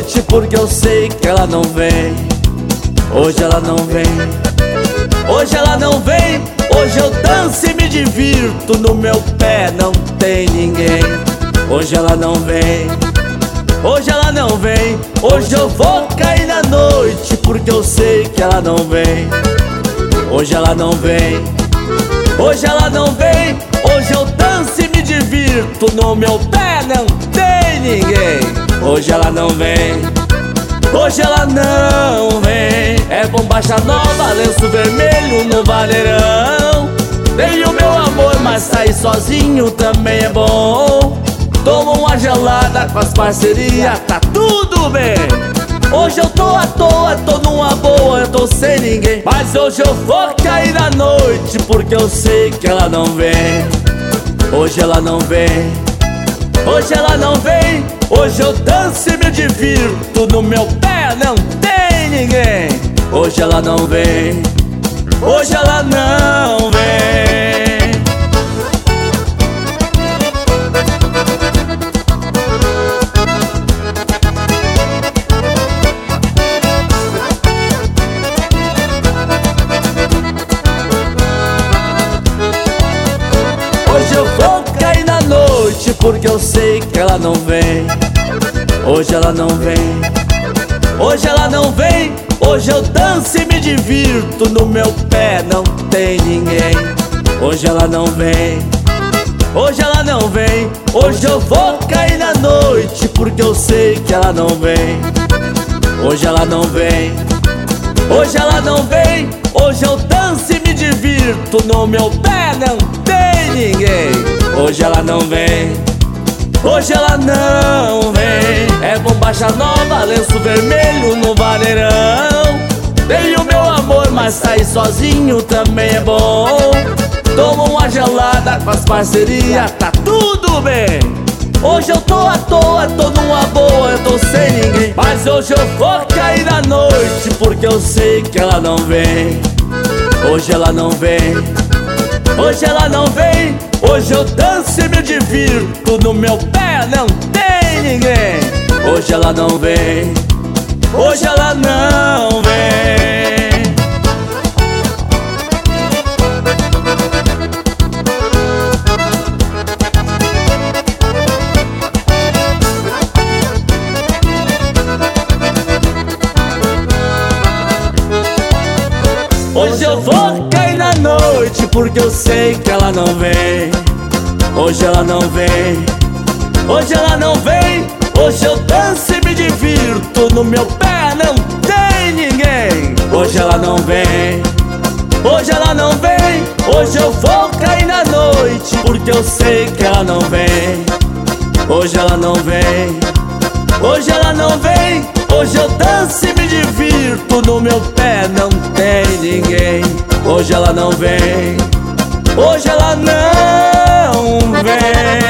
noite, porque eu sei que ela não vem. Hoje ela não vem. Hoje ela não vem. Hoje eu danço e me divirto. No meu pé não tem ninguém. Hoje ela não vem. Hoje ela não vem. Hoje eu vou cair na noite, porque eu sei que ela não vem. Hoje ela não vem. Hoje ela não vem. Hoje eu danço e me divirto. No meu pé não tem ninguém. Hoje ela não vem. Hoje ela não vem. É bombacha nova, lenço vermelho no vaneirão. Tem o meu amor, mas sair sozinho também é bom. Toma uma gelada com as parcerias, tá tudo bem. Hoje eu tô à toa, tô numa boa, eu tô sem ninguém. Mas hoje eu vou cair na noite, porque eu sei que ela não vem. Hoje ela não vem. Hoje ela não vem. Hoje eu danço e me divirto. No meu pé não tem ninguém. Hoje ela não vem. Hoje ela não vem. Hoje eu vou cair na noite, porque eu sei que ela não vem. Hoje ela não vem. Hoje ela não vem. Hoje eu danço e me divirto. No meu pé não tem ninguém. Hoje ela não vem. Hoje ela não vem. Hoje eu vou cair na noite, porque eu sei que ela não vem. Hoje ela não vem. Hoje ela não vem. Hoje eu danço e me divirto. No meu pé não tem ninguém. Hoje ela não vem. Hoje ela não vem. É bombacha nova, lenço vermelho no vaneirão. Tem o meu amor, mas sair sozinho também é bom. Toma uma gelada com as parcerias, tá tudo bem. Hoje eu tô à toa, tô numa boa, eu tô sem ninguém. Mas hoje eu vou cair na noite, porque eu sei que ela não vem. Hoje ela não vem. Hoje ela não vem. Hoje eu danço e me divirto. No meu pé não tem ninguém. Hoje ela não vem. Hoje ela não vem. Hoje eu vou cair na noite, porque eu sei que ela não vem. Hoje ela não vem. Hoje ela não vem. Hoje eu danço e me divirto. No meu pé não tem ninguém. Hoje ela não vem. Hoje ela não vem. Hoje eu vou cair na noite, porque eu sei que ela não vem. Hoje ela não vem. Hoje ela não vem. Hoje eu danço e me divirto. No meu pé não tem ninguém. Hoje ela não vem. Hoje ela não vem.